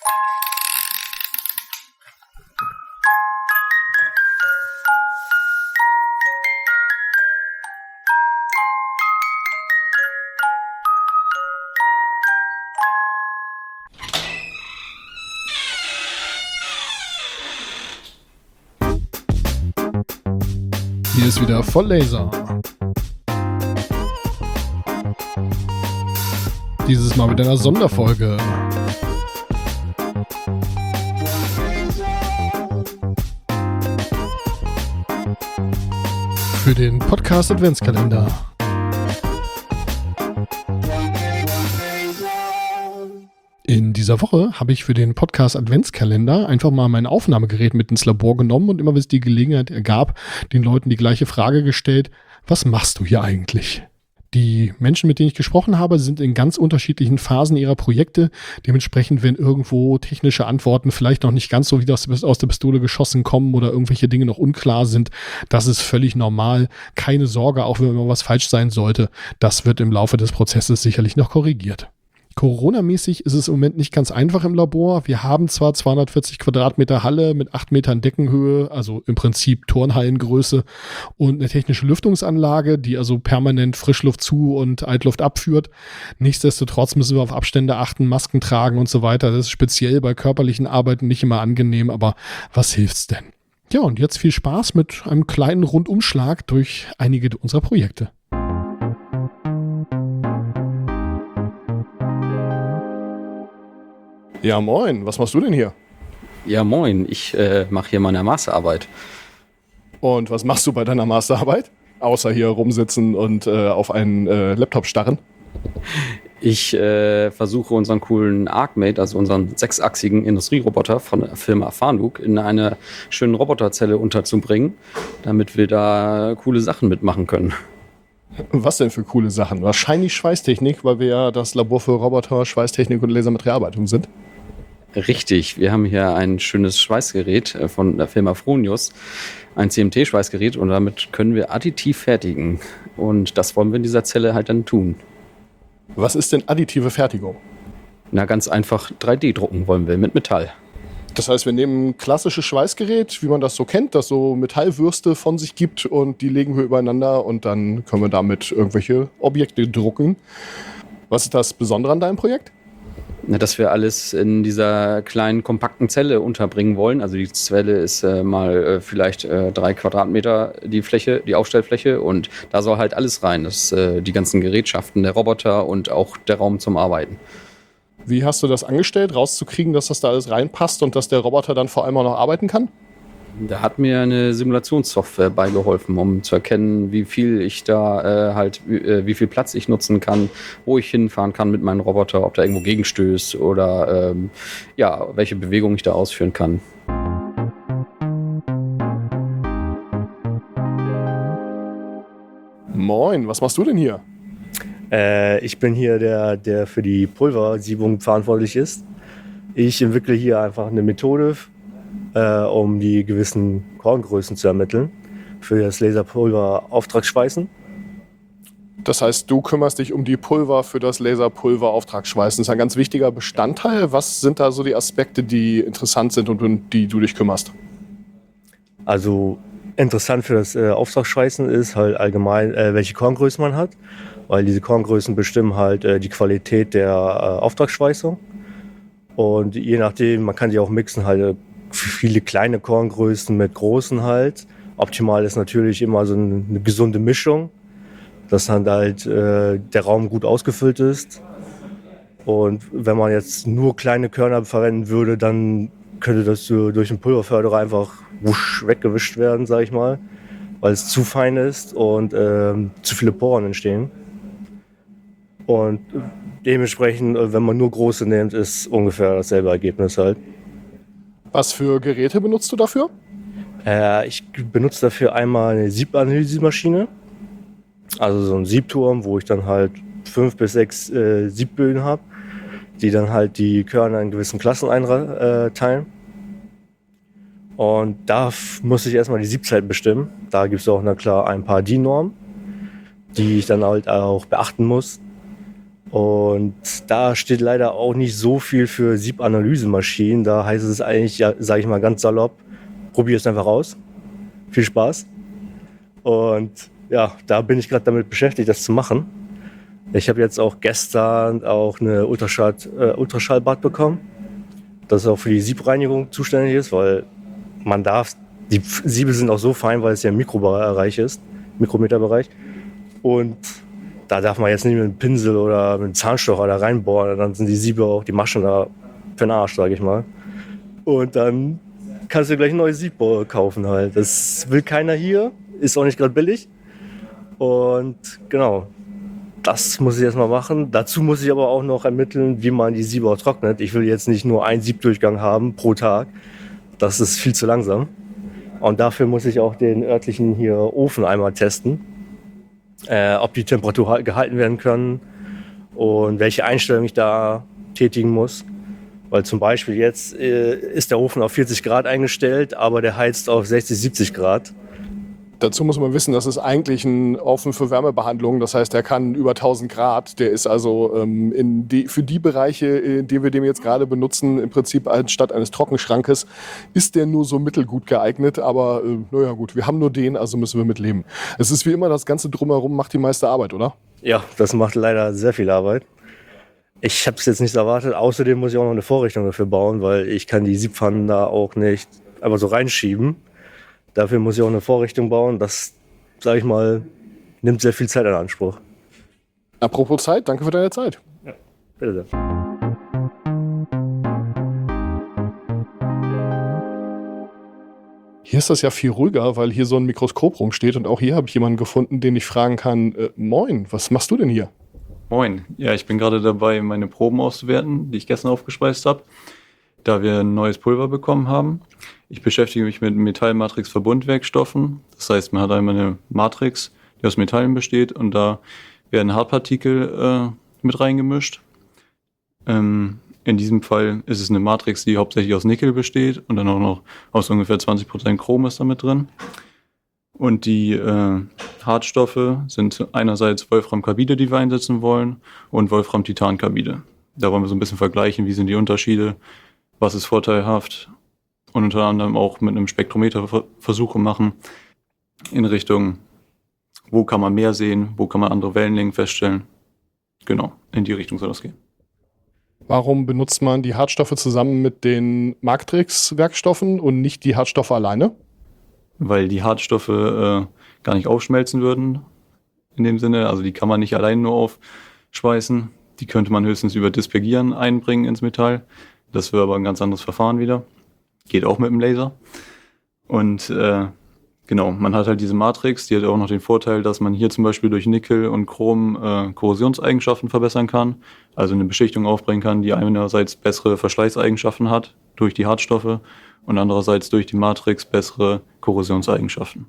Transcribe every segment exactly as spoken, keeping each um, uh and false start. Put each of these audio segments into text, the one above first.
Hier ist wieder Volllaser. Dieses Mal mit einer Sonderfolge. Für den Podcast Adventskalender. In dieser Woche habe ich für den Podcast Adventskalender einfach mal mein Aufnahmegerät mit ins Labor genommen und immer, wenn es die Gelegenheit ergab, den Leuten die gleiche Frage gestellt: Was machst du hier eigentlich? Die Menschen, mit denen ich gesprochen habe, sind in ganz unterschiedlichen Phasen ihrer Projekte. Dementsprechend, wenn irgendwo technische Antworten vielleicht noch nicht ganz so wie aus, aus der Pistole geschossen kommen oder irgendwelche Dinge noch unklar sind, das ist völlig normal. Keine Sorge, auch wenn mal was falsch sein sollte. Das wird im Laufe des Prozesses sicherlich noch korrigiert. Corona-mäßig ist es im Moment nicht ganz einfach im Labor. Wir haben zwar zweihundertvierzig Quadratmeter Halle mit acht Metern Deckenhöhe, also im Prinzip Turnhallengröße, und eine technische Lüftungsanlage, die also permanent Frischluft zu und Altluft abführt. Nichtsdestotrotz müssen wir auf Abstände achten, Masken tragen und so weiter. Das ist speziell bei körperlichen Arbeiten nicht immer angenehm, aber was hilft's denn? Ja, und jetzt viel Spaß mit einem kleinen Rundumschlag durch einige unserer Projekte. Ja, moin. Was machst du denn hier? Ja, moin. Ich äh, mache hier meine Masterarbeit. Und was machst du bei deiner Masterarbeit? Außer hier rumsitzen und äh, auf einen äh, Laptop starren? Ich äh, versuche unseren coolen ArcMate, also unseren sechsachsigen Industrieroboter von der Firma Fanuc, in eine schöne Roboterzelle unterzubringen, damit wir da coole Sachen mitmachen können. Was denn für coole Sachen? Wahrscheinlich Schweißtechnik, weil wir ja das Labor für Roboter, Schweißtechnik und Lasermaterialarbeitung sind. Richtig, wir haben hier ein schönes Schweißgerät von der Firma Fronius, ein C M T-Schweißgerät, und damit können wir additiv fertigen. Und das wollen wir in dieser Zelle halt dann tun. Was ist denn additive Fertigung? Na, ganz einfach drei D drucken wollen wir mit Metall. Das heißt, wir nehmen ein klassisches Schweißgerät, wie man das so kennt, das so Metallwürste von sich gibt, und die legen wir übereinander und dann können wir damit irgendwelche Objekte drucken. Was ist das Besondere an deinem Projekt? Na, dass wir alles in dieser kleinen, kompakten Zelle unterbringen wollen. Also die Zelle ist äh, mal äh, vielleicht äh, drei Quadratmeter die Fläche, die Aufstellfläche, und da soll halt alles rein. Das äh, die ganzen Gerätschaften, der Roboter und auch der Raum zum Arbeiten. Wie hast du das angestellt, rauszukriegen, dass das da alles reinpasst und dass der Roboter dann vor allem auch noch arbeiten kann? Da hat mir eine Simulationssoftware beigeholfen, um zu erkennen, wie viel ich da äh, halt, äh, wie viel Platz ich nutzen kann, wo ich hinfahren kann mit meinem Roboter, ob da irgendwo gegenstößt oder ähm, ja, welche Bewegung ich da ausführen kann. Moin, was machst du denn hier? Äh, ich bin hier der, der für die Pulversiebung verantwortlich ist. Ich entwickle hier einfach eine Methode, äh, um die gewissen Korngrößen zu ermitteln für das Laserpulver-Auftragsschweißen. Das heißt, du kümmerst dich um die Pulver für das Laserpulver-Auftragsschweißen. Das ist ein ganz wichtiger Bestandteil. Was sind da so die Aspekte, die interessant sind und um die du dich kümmerst? Also interessant für das äh, Auftragsschweißen ist halt allgemein, äh, welche Korngrößen man hat, weil diese Korngrößen bestimmen halt äh, die Qualität der äh, Auftragsschweißung. Und je nachdem, man kann die auch mixen, halt äh, viele kleine Korngrößen mit großen halt. Optimal ist natürlich immer so eine, eine gesunde Mischung, dass dann halt äh, der Raum gut ausgefüllt ist. Und wenn man jetzt nur kleine Körner verwenden würde, dann könnte das so durch einen Pulverförderer einfach wusch weggewischt werden, sag ich mal, weil es zu fein ist und äh, zu viele Poren entstehen. Und dementsprechend, wenn man nur große nimmt, ist ungefähr dasselbe Ergebnis halt. Was für Geräte benutzt du dafür? Äh, ich benutze dafür einmal eine Siebanalyse-Maschine, also so einen Siebturm, wo ich dann halt fünf bis sechs äh, Siebbögen habe, die dann halt die Körner in gewissen Klassen einteilen. Und da f- muss ich erstmal die Siebzeit bestimmen. Da gibt es auch, na klar, ein paar D I N-Normen, die ich dann halt auch beachten muss. Und da steht leider auch nicht so viel für Siebanalyse-Maschinen. Da heißt es eigentlich, ja, sage ich mal ganz salopp, probier es einfach aus. Viel Spaß. Und ja, da bin ich gerade damit beschäftigt, das zu machen. Ich habe jetzt auch gestern auch eine Ultraschall, äh, Ultraschallbad bekommen, das auch für die Siebreinigung zuständig ist, weil man darf, die Siebe sind auch so fein, weil es ja im Mikrobereich ist, Mikrometerbereich. Und da darf man jetzt nicht mit einem Pinsel oder mit einem Zahnstocher da reinbohren, dann sind die Siebe auch, die Maschen da für den Arsch, sage ich mal. Und dann kannst du gleich ein neues Sieb kaufen halt. Das will keiner hier, ist auch nicht gerade billig. Und genau, das muss ich erstmal machen. Dazu muss ich aber auch noch ermitteln, wie man die Siebe auch trocknet. Ich will jetzt nicht nur einen Siebdurchgang haben pro Tag. Das ist viel zu langsam. Und dafür muss ich auch den örtlichen hier Ofen einmal testen. Äh, ob die Temperatur gehalten werden kann und welche Einstellung ich da tätigen muss. Weil zum Beispiel jetzt äh, ist der Ofen auf vierzig Grad eingestellt, aber der heizt auf sechzig, siebzig Grad. Dazu muss man wissen, das ist eigentlich ein Ofen für Wärmebehandlung. Das heißt, der kann über tausend Grad. Der ist also ähm, in die, für die Bereiche, die wir dem jetzt gerade benutzen, im Prinzip anstatt eines Trockenschrankes, ist der nur so mittelgut geeignet. Aber äh, naja gut, wir haben nur den, also müssen wir mit leben. Es ist wie immer, das Ganze drumherum macht die meiste Arbeit, oder? Ja, das macht leider sehr viel Arbeit. Ich habe es jetzt nicht erwartet. Außerdem muss ich auch noch eine Vorrichtung dafür bauen, weil ich kann die Siebpfannen da auch nicht einfach so reinschieben. Dafür muss ich auch eine Vorrichtung bauen. Das, sage ich mal, nimmt sehr viel Zeit in Anspruch. Apropos Zeit, danke für deine Zeit. Ja, bitte sehr. Hier ist das ja viel ruhiger, weil hier so ein Mikroskop rumsteht. Und auch hier habe ich jemanden gefunden, den ich fragen kann, äh, moin, was machst du denn hier? Moin, ja, ich bin gerade dabei, meine Proben auszuwerten, die ich gestern aufgespeist habe, da wir ein neues Pulver bekommen haben. Ich beschäftige mich mit Metallmatrix-Verbundwerkstoffen. Das heißt, man hat einmal eine Matrix, die aus Metallen besteht, und da werden Hartpartikel äh, mit reingemischt. Ähm, in diesem Fall ist es eine Matrix, die hauptsächlich aus Nickel besteht und dann auch noch aus ungefähr zwanzig Prozent Chrom ist damit drin. Und die äh, Hartstoffe sind einerseits Wolframkarbide, die wir einsetzen wollen, und Wolfram-Titan-Karbide. Da wollen wir so ein bisschen vergleichen, wie sind die Unterschiede, was ist vorteilhaft, und unter anderem auch mit einem Spektrometer Versuche machen in Richtung, wo kann man mehr sehen, wo kann man andere Wellenlängen feststellen. Genau, in die Richtung soll das gehen. Warum benutzt man die Hartstoffe zusammen mit den Matrix-Werkstoffen und nicht die Hartstoffe alleine? Weil die Hartstoffe äh, gar nicht aufschmelzen würden in dem Sinne. Also die kann man nicht allein nur aufschweißen. Die könnte man höchstens über Dispergieren einbringen ins Metall. Das wäre aber ein ganz anderes Verfahren wieder. Geht auch mit dem Laser. Und äh, genau, man hat halt diese Matrix, die hat auch noch den Vorteil, dass man hier zum Beispiel durch Nickel und Chrom äh, Korrosionseigenschaften verbessern kann. Also eine Beschichtung aufbringen kann, die einerseits bessere Verschleißeigenschaften hat durch die Hartstoffe und andererseits durch die Matrix bessere Korrosionseigenschaften.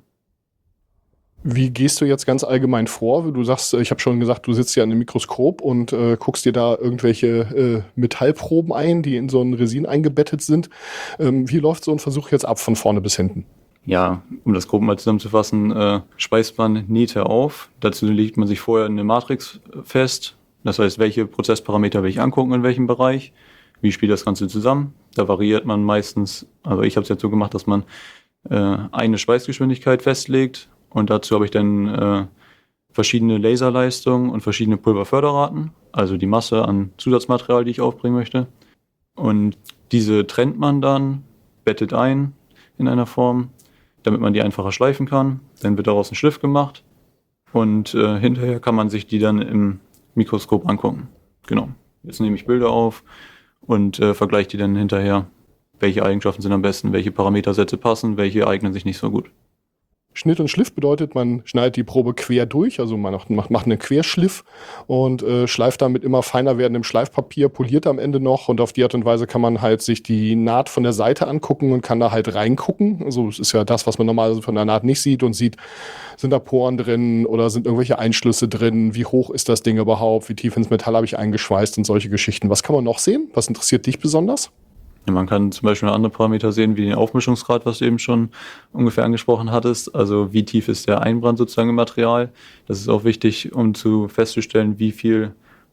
Wie gehst du jetzt ganz allgemein vor? Du sagst, ich habe schon gesagt, du sitzt ja an einem Mikroskop und äh, guckst dir da irgendwelche äh, Metallproben ein, die in so ein Resin eingebettet sind. Ähm, wie läuft so ein Versuch jetzt ab von vorne bis hinten? Ja, um das grob mal zusammenzufassen, äh, speist man Nähte auf. Dazu legt man sich vorher eine Matrix fest. Das heißt, welche Prozessparameter will ich angucken, in welchem Bereich. Wie spielt das Ganze zusammen? Da variiert man meistens, also ich habe es jetzt so gemacht, dass man äh, eine Schweißgeschwindigkeit festlegt. Und dazu habe ich dann äh, verschiedene Laserleistungen und verschiedene Pulverförderraten, also die Masse an Zusatzmaterial, die ich aufbringen möchte. Und diese trennt man dann, bettet ein in einer Form, damit man die einfacher schleifen kann. Dann wird daraus ein Schliff gemacht und äh, hinterher kann man sich die dann im Mikroskop angucken. Genau. Jetzt nehme ich Bilder auf und äh, vergleiche die dann hinterher, welche Eigenschaften sind am besten, welche Parametersätze passen, welche eignen sich nicht so gut. Schnitt und Schliff bedeutet, man schneidet die Probe quer durch, also man macht, macht einen Querschliff und äh, schleift dann mit immer feiner werdendem Schleifpapier, poliert am Ende noch, und auf die Art und Weise kann man halt sich die Naht von der Seite angucken und kann da halt reingucken. Also es ist ja das, was man normalerweise von der Naht nicht sieht, und sieht, sind da Poren drin oder sind irgendwelche Einschlüsse drin, wie hoch ist das Ding überhaupt, wie tief ins Metall habe ich eingeschweißt und solche Geschichten. Was kann man noch sehen? Was interessiert dich besonders? Ja, man kann zum Beispiel andere Parameter sehen, wie den Aufmischungsgrad, was du eben schon ungefähr angesprochen hattest. Also wie tief ist der Einbrand sozusagen im Material. Das ist auch wichtig, um zu festzustellen, wie viel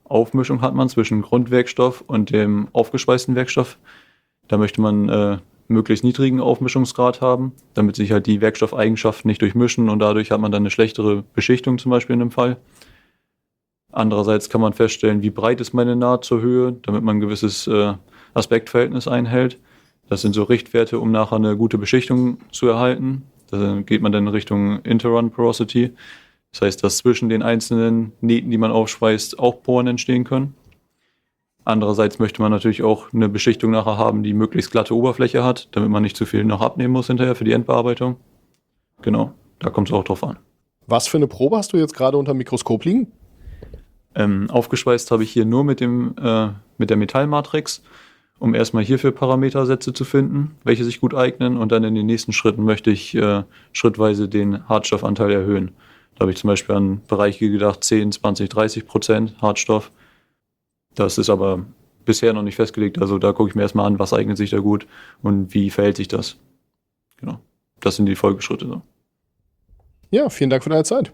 Aufmischung hat man zwischen Grundwerkstoff und dem aufgeschweißten Werkstoff. Da möchte man äh, möglichst niedrigen Aufmischungsgrad haben, damit sich halt die Werkstoffeigenschaften nicht durchmischen und dadurch hat man dann eine schlechtere Beschichtung zum Beispiel in dem Fall. Andererseits kann man feststellen, wie breit ist meine Naht zur Höhe, damit man ein gewisses äh, Aspektverhältnis einhält. Das sind so Richtwerte, um nachher eine gute Beschichtung zu erhalten. Da geht man dann in Richtung Interrun Porosity. Das heißt, dass zwischen den einzelnen Nähten, die man aufschweißt, auch Poren entstehen können. Andererseits möchte man natürlich auch eine Beschichtung nachher haben, die möglichst glatte Oberfläche hat, damit man nicht zu viel noch abnehmen muss hinterher für die Endbearbeitung. Genau, da kommt es auch drauf an. Was für eine Probe hast du jetzt gerade unter dem Mikroskop liegen? Ähm, aufgeschweißt habe ich hier nur mit, dem, äh, mit der Metallmatrix, um erstmal hierfür Parametersätze zu finden, welche sich gut eignen. Und dann in den nächsten Schritten möchte ich äh, schrittweise den Hartstoffanteil erhöhen. Da habe ich zum Beispiel an Bereiche gedacht, zehn, zwanzig, dreißig Prozent Hartstoff. Das ist aber bisher noch nicht festgelegt. Also da gucke ich mir erstmal an, was eignet sich da gut und wie verhält sich das. Genau. Das sind die Folgeschritte. So. Ja, vielen Dank für deine Zeit.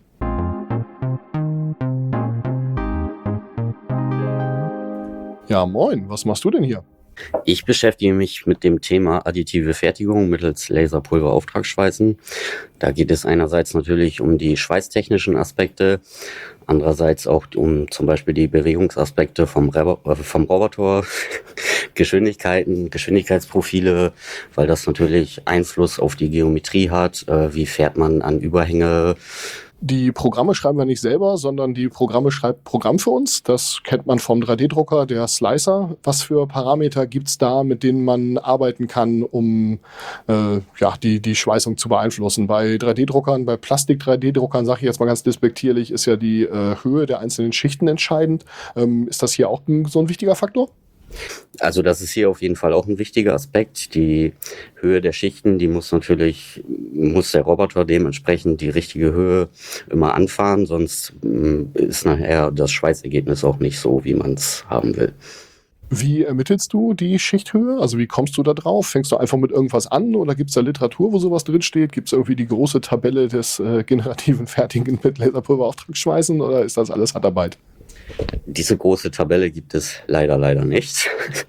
Ja, moin. Was machst du denn hier? Ich beschäftige mich mit dem Thema additive Fertigung mittels Laserpulverauftragsschweißen. Da geht es einerseits natürlich um die schweißtechnischen Aspekte, andererseits auch um zum Beispiel die Bewegungsaspekte vom, Re- äh, vom Roboter, Geschwindigkeiten, Geschwindigkeitsprofile, weil das natürlich Einfluss auf die Geometrie hat. Äh, wie fährt man an Überhänge? Die Programme schreiben wir nicht selber, sondern die Programme schreibt Programm für uns. Das kennt man vom drei D-Drucker, der Slicer. Was für Parameter gibt's da, mit denen man arbeiten kann, um äh, ja, die, die Schweißung zu beeinflussen? Bei drei D-Druckern, bei Plastik-drei D-Druckern, sage ich jetzt mal ganz despektierlich, ist ja die äh, Höhe der einzelnen Schichten entscheidend. Ähm, ist das hier auch ein, so ein wichtiger Faktor? Also das ist hier auf jeden Fall auch ein wichtiger Aspekt. Die Höhe der Schichten, die muss natürlich, muss der Roboter dementsprechend die richtige Höhe immer anfahren, sonst ist nachher das Schweißergebnis auch nicht so, wie man es haben will. Wie ermittelst du die Schichthöhe? Also wie kommst du da drauf? Fängst du einfach mit irgendwas an oder gibt es da Literatur, wo sowas drinsteht? Gibt es irgendwie die große Tabelle des äh, generativen Fertigen mit Laserpulverauftragsschweißen oder ist das alles Handarbeit? Diese große Tabelle gibt es leider, leider nicht.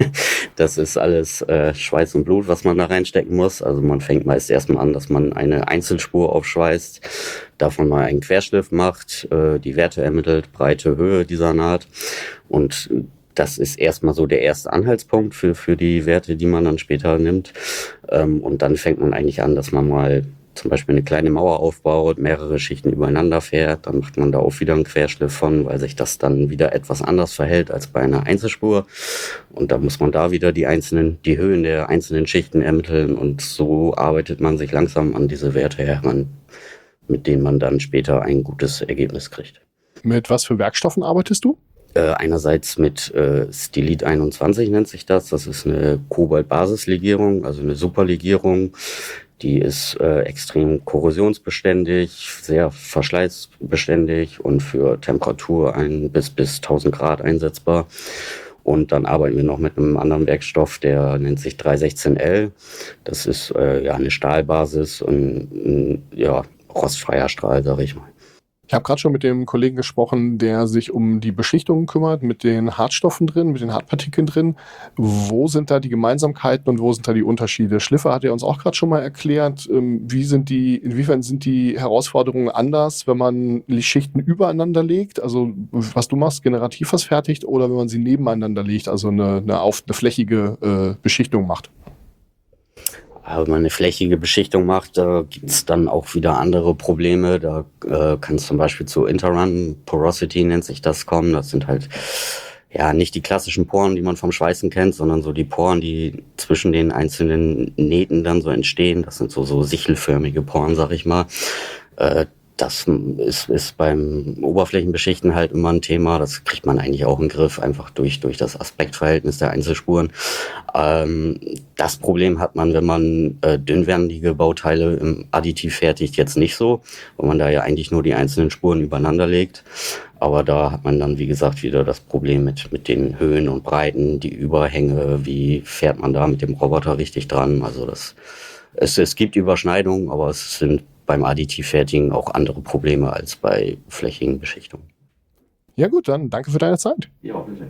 Das ist alles äh, Schweiß und Blut, was man da reinstecken muss. Also man fängt meist erstmal an, dass man eine Einzelspur aufschweißt, davon mal einen Querschliff macht, äh, die Werte ermittelt, Breite, Höhe dieser Naht. Und das ist erstmal so der erste Anhaltspunkt für, für die Werte, die man dann später nimmt. Ähm, und dann fängt man eigentlich an, dass man mal zum Beispiel eine kleine Mauer aufbaut, mehrere Schichten übereinander fährt, dann macht man da auch wieder einen Querschliff von, weil sich das dann wieder etwas anders verhält als bei einer Einzelspur. Und da muss man da wieder die einzelnen, die Höhen der einzelnen Schichten ermitteln und so arbeitet man sich langsam an diese Werte heran, mit denen man dann später ein gutes Ergebnis kriegt. Mit was für Werkstoffen arbeitest du? Äh, einerseits mit äh, Stylit einundzwanzig nennt sich das. Das ist eine Kobalt-Basislegierung, also eine Superlegierung. Die ist äh, extrem korrosionsbeständig, sehr verschleißbeständig und für Temperatur ein bis bis tausend Grad einsetzbar. Und dann arbeiten wir noch mit einem anderen Werkstoff, der nennt sich drei sechzehn L. Das ist äh, ja eine Stahlbasis und ein ja, rostfreier Strahl, sag ich mal. Ich habe gerade schon mit dem Kollegen gesprochen, der sich um die Beschichtung kümmert, mit den Hartstoffen drin, mit den Hartpartikeln drin. Wo sind da die Gemeinsamkeiten und wo sind da die Unterschiede? Schliffer hat ja uns auch gerade schon mal erklärt, wie sind die, inwiefern sind die Herausforderungen anders, wenn man die Schichten übereinander legt, also was du machst, generativ was fertigt, oder wenn man sie nebeneinander legt, also eine, eine, auf, eine flächige äh, Beschichtung macht? Wenn man eine flächige Beschichtung macht, da gibt es dann auch wieder andere Probleme. Da äh, kann es zum Beispiel zu Interrun Porosity nennt sich das kommen. Das sind halt ja nicht die klassischen Poren, die man vom Schweißen kennt, sondern so die Poren, die zwischen den einzelnen Nähten dann so entstehen. Das sind so so sichelförmige Poren, sag ich mal. Äh, Das ist, ist beim Oberflächenbeschichten halt immer ein Thema. Das kriegt man eigentlich auch in den Griff, einfach durch, durch das Aspektverhältnis der Einzelspuren. Ähm, das Problem hat man, wenn man äh, dünnwandige Bauteile im Additiv fertigt, jetzt nicht so, weil man da ja eigentlich nur die einzelnen Spuren übereinander legt. Aber da hat man dann, wie gesagt, wieder das Problem mit, mit den Höhen und Breiten, die Überhänge, wie fährt man da mit dem Roboter richtig dran. Also das, es, es gibt Überschneidungen, aber es sind beim Additivfertigen auch andere Probleme als bei flächigen Beschichtungen. Ja gut, dann danke für deine Zeit. Ja, bitte.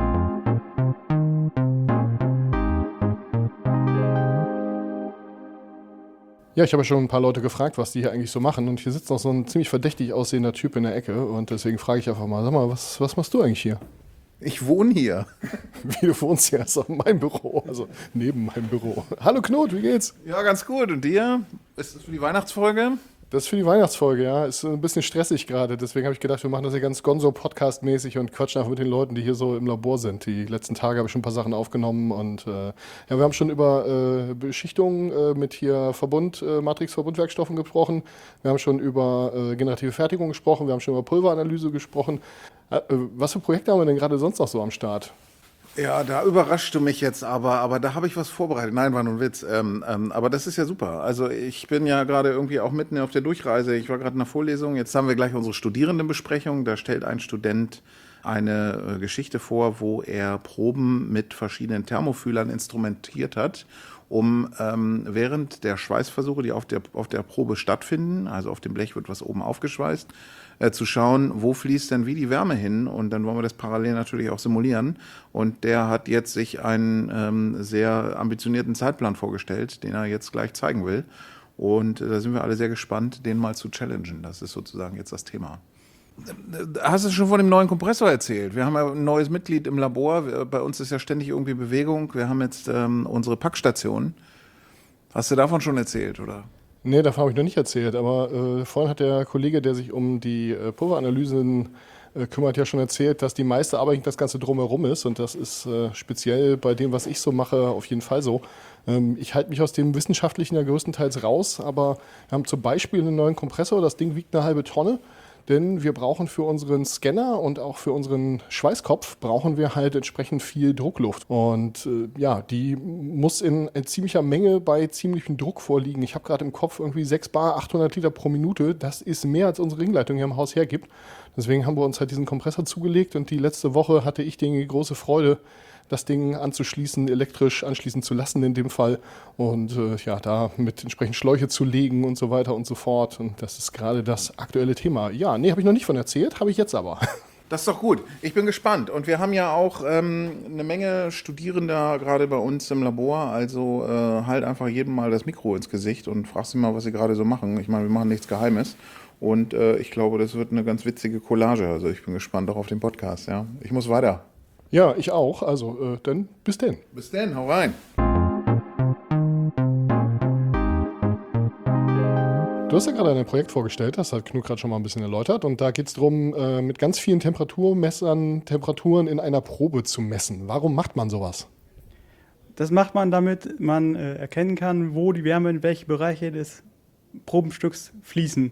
Ja, ich habe ja schon ein paar Leute gefragt, was die hier eigentlich so machen. Und hier sitzt noch so ein ziemlich verdächtig aussehender Typ in der Ecke. Und deswegen frage ich einfach mal, sag mal, was, was machst du eigentlich hier? Ich wohne hier. Wie du wohnst hier, ist auch mein Büro, also neben meinem Büro. Hallo Knut, wie geht's? Ja, ganz gut. Und dir? Ist das für die Weihnachtsfolge? Das ist für die Weihnachtsfolge, ja. Ist ein bisschen stressig gerade. Deswegen habe ich gedacht, wir machen das hier ganz Gonzo-Podcast-mäßig und quatschen einfach mit den Leuten, die hier so im Labor sind. Die letzten Tage habe ich schon ein paar Sachen aufgenommen und äh, ja, wir haben schon über äh, Beschichtungen äh, mit hier Verbund, äh, Matrix-Verbundwerkstoffen gesprochen. Wir haben schon über äh, generative Fertigung gesprochen. Wir haben schon über Pulveranalyse gesprochen. Äh, was für Projekte haben wir denn gerade sonst noch so am Start? Ja, da überraschst du mich jetzt aber, aber da habe ich was vorbereitet. Nein, war nur ein Witz. Ähm, ähm, aber das ist ja super. Also ich bin ja gerade irgendwie auch mitten auf der Durchreise. Ich war gerade in einer Vorlesung. Jetzt haben wir gleich unsere Studierendenbesprechung. Da stellt ein Student eine äh, Geschichte vor, wo er Proben mit verschiedenen Thermofühlern instrumentiert hat, um ähm, während der Schweißversuche, die auf der, auf der Probe stattfinden, also auf dem Blech wird was oben aufgeschweißt, äh, zu schauen, wo fließt denn wie die Wärme hin, und dann wollen wir das parallel natürlich auch simulieren. Und der hat jetzt sich einen ähm, sehr ambitionierten Zeitplan vorgestellt, den er jetzt gleich zeigen will. Und äh, da sind wir alle sehr gespannt, den mal zu challengen. Das ist sozusagen jetzt das Thema. Hast du schon von dem neuen Kompressor erzählt? Wir haben ja ein neues Mitglied im Labor. Bei uns ist ja ständig irgendwie Bewegung. Wir haben jetzt ähm, unsere Packstation. Hast du davon schon erzählt, oder? Nee, davon habe ich noch nicht erzählt, aber äh, vorhin hat der Kollege, der sich um die äh, Pulveranalysen äh, kümmert, ja schon erzählt, dass die meiste Arbeit das Ganze drumherum ist, und das ist äh, speziell bei dem, was ich so mache, auf jeden Fall so. Ähm, ich halte mich aus dem Wissenschaftlichen ja größtenteils raus, aber wir haben zum Beispiel einen neuen Kompressor, das Ding wiegt eine halbe Tonne. Denn wir brauchen für unseren Scanner und auch für unseren Schweißkopf brauchen wir halt entsprechend viel Druckluft. Und äh, ja, die muss in, in ziemlicher Menge bei ziemlichem Druck vorliegen. Ich habe gerade im Kopf irgendwie sechs Bar, achthundert Liter pro Minute. Das ist mehr, als unsere Ringleitung hier im Haus hergibt. Deswegen haben wir uns halt diesen Kompressor zugelegt, und die letzte Woche hatte ich die große Freude, das Ding anzuschließen, elektrisch anschließen zu lassen in dem Fall, und äh, ja, da mit entsprechend Schläuche zu legen und so weiter und so fort. Und das ist gerade das aktuelle Thema. Ja, nee, habe ich noch nicht von erzählt, habe ich jetzt aber. Das ist doch gut. Ich bin gespannt. Und wir haben ja auch ähm, eine Menge Studierender gerade bei uns im Labor. Also äh, halt einfach jedem mal das Mikro ins Gesicht und frag sie mal, was sie gerade so machen. Ich meine, wir machen nichts Geheimes. Und äh, ich glaube, das wird eine ganz witzige Collage. Also ich bin gespannt auch auf den Podcast. Ja, ich muss weiter. Ja, ich auch. Also, äh, dann bis denn. Bis dann, hau rein. Du hast ja gerade ein Projekt vorgestellt, das hat Knut gerade schon mal ein bisschen erläutert. Und da geht es darum, äh, mit ganz vielen Temperaturmessern Temperaturen in einer Probe zu messen. Warum macht man sowas? Das macht man, damit man äh, erkennen kann, wo die Wärme in welche Bereiche des Probenstücks fließen.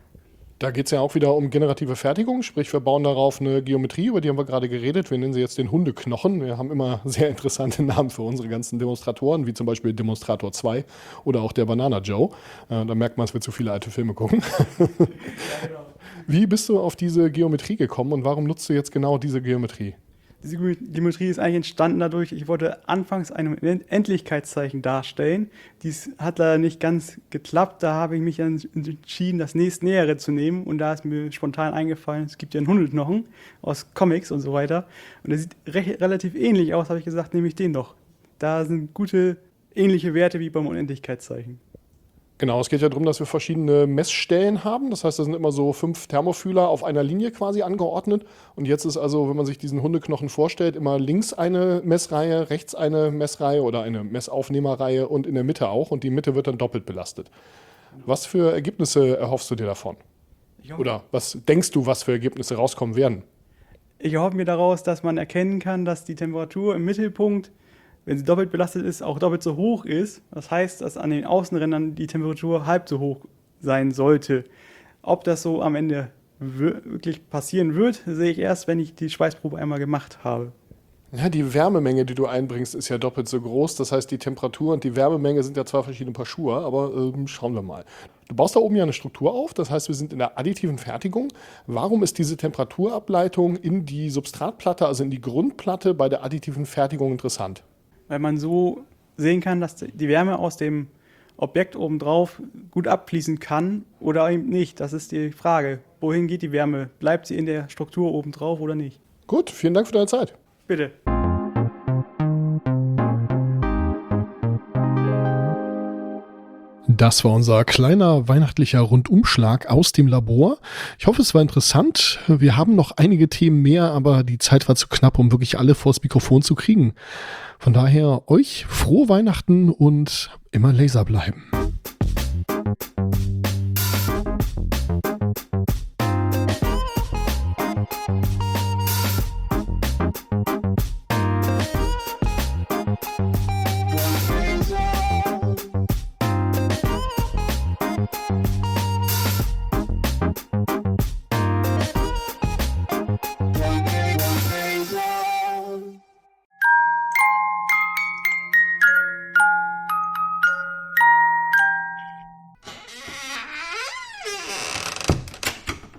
Da geht es ja auch wieder um generative Fertigung, sprich wir bauen darauf eine Geometrie, über die haben wir gerade geredet. Wir nennen sie jetzt den Hundeknochen. Wir haben immer sehr interessante Namen für unsere ganzen Demonstratoren, wie zum Beispiel Demonstrator zwei oder auch der Banana Joe. Äh, da merkt man, dass wir zu viele alte Filme gucken. Ja, genau. Wie bist du auf diese Geometrie gekommen und warum nutzt du jetzt genau diese Geometrie? Diese Geometrie ist eigentlich entstanden dadurch, ich wollte anfangs ein Endlichkeitszeichen darstellen. Dies hat leider nicht ganz geklappt. Da habe ich mich dann entschieden, das nächstnähere zu nehmen. Und da ist mir spontan eingefallen, es gibt ja einen Hundeknochen aus Comics und so weiter. Und der sieht re- relativ ähnlich aus, habe ich gesagt, nehme ich den doch. Da sind gute, ähnliche Werte wie beim Unendlichkeitszeichen. Genau, es geht ja darum, dass wir verschiedene Messstellen haben. Das heißt, da sind immer so fünf Thermofühler auf einer Linie quasi angeordnet. Und jetzt ist also, wenn man sich diesen Hundeknochen vorstellt, immer links eine Messreihe, rechts eine Messreihe oder eine Messaufnehmerreihe und in der Mitte auch. Und die Mitte wird dann doppelt belastet. Was für Ergebnisse erhoffst du dir davon? Oder was denkst du, was für Ergebnisse rauskommen werden? Ich erhoffe mir daraus, dass man erkennen kann, dass die Temperatur im Mittelpunkt, wenn sie doppelt belastet ist, auch doppelt so hoch ist. Das heißt, dass an den Außenrändern die Temperatur halb so hoch sein sollte. Ob das so am Ende wirklich passieren wird, sehe ich erst, wenn ich die Schweißprobe einmal gemacht habe. Ja, die Wärmemenge, die du einbringst, ist ja doppelt so groß. Das heißt, die Temperatur und die Wärmemenge sind ja zwar verschiedene Paar Schuhe, aber ähm, schauen wir mal. Du baust da oben ja eine Struktur auf, das heißt, wir sind in der additiven Fertigung. Warum ist diese Temperaturableitung in die Substratplatte, also in die Grundplatte bei der additiven Fertigung interessant? Weil man so sehen kann, dass die Wärme aus dem Objekt obendrauf gut abfließen kann oder eben nicht. Das ist die Frage. wohin geht die Wärme? Bleibt sie in der Struktur oben drauf oder nicht? Gut, vielen Dank für deine Zeit. Bitte. Das war unser kleiner weihnachtlicher Rundumschlag aus dem Labor. Ich hoffe, es war interessant. Wir haben noch einige Themen mehr, aber die Zeit war zu knapp, um wirklich alle vors Mikrofon zu kriegen. Von daher euch frohe Weihnachten und immer Laser bleiben.